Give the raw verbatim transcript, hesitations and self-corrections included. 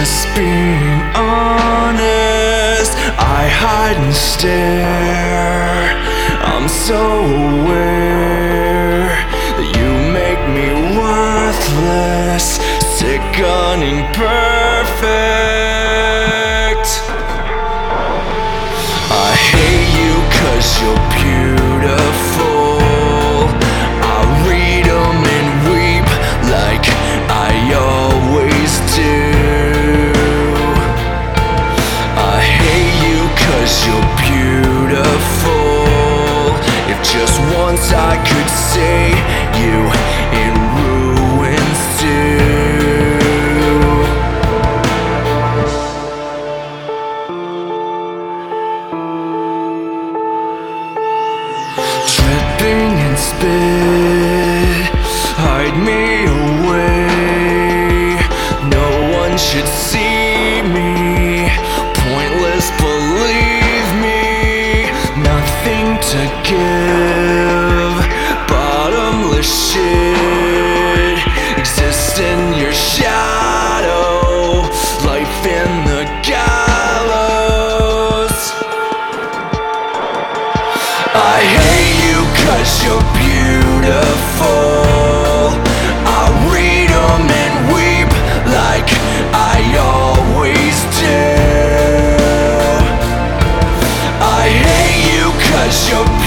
Just being honest, I hide and stare. I'm so aware that you make me worthless, sick, imperfect. I hate you 'cause you're beautiful. I read 'em and weep like I always do. I hate you 'cause you're beautiful. If just once I could see you in ruins too. Dripping in spit, hide me away. No one should see me. Pointless, believe me. Nothing to give. Bottomless shit. Exist in your shadow. Life in the gallows. I hate you 'cause you're beautiful. I read 'em and weep like I always do. I hate you 'cause you're